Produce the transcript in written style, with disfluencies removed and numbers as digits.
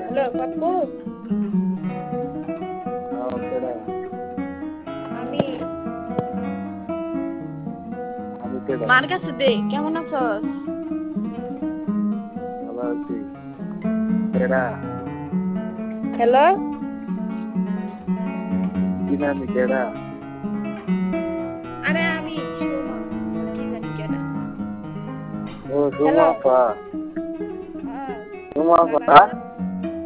Hello Pappu, কেডা? আমি আমি কেডা? মার কাছে দে। কেমন আছস? ভালো আছি। কেডা? হ্যালো, কি নামি কেডা? আরে আমি সোমা, আর কি জানি কেডা। ও হ্যালো, সুমাপা। হ্যাঁ, সুমাপা? বাসায়